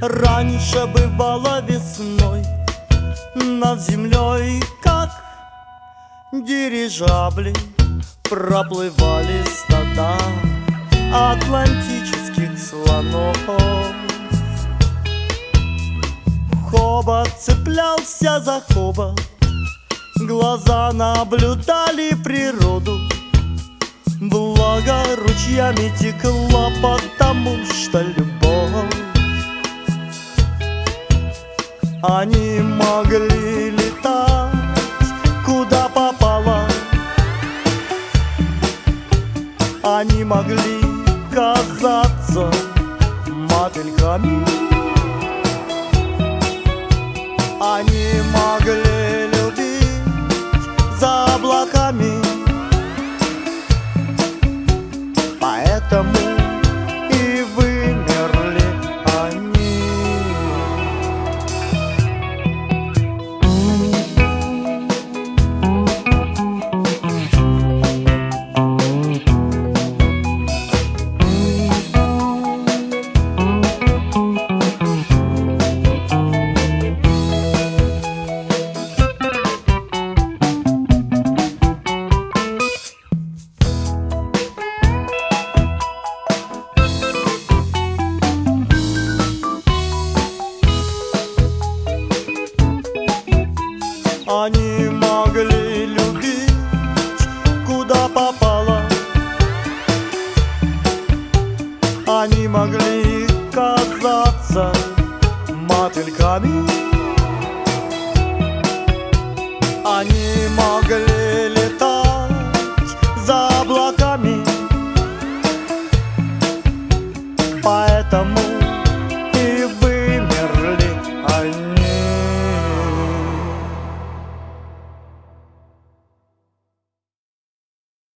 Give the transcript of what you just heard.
Раньше бывало весной над землей, как дирижабли, проплывали стада атлантических слонов. Хобот цеплялся за хобот, глаза наблюдали природу. Благо ручьями текла, потому что любовь. Они могли летать куда попало, они могли казаться мотыльками, они могли любить за облаками. Поэтому и вымерли они. Они могли любить куда попало, они могли казаться мотыльками, они могли летать за облаками. Поэтому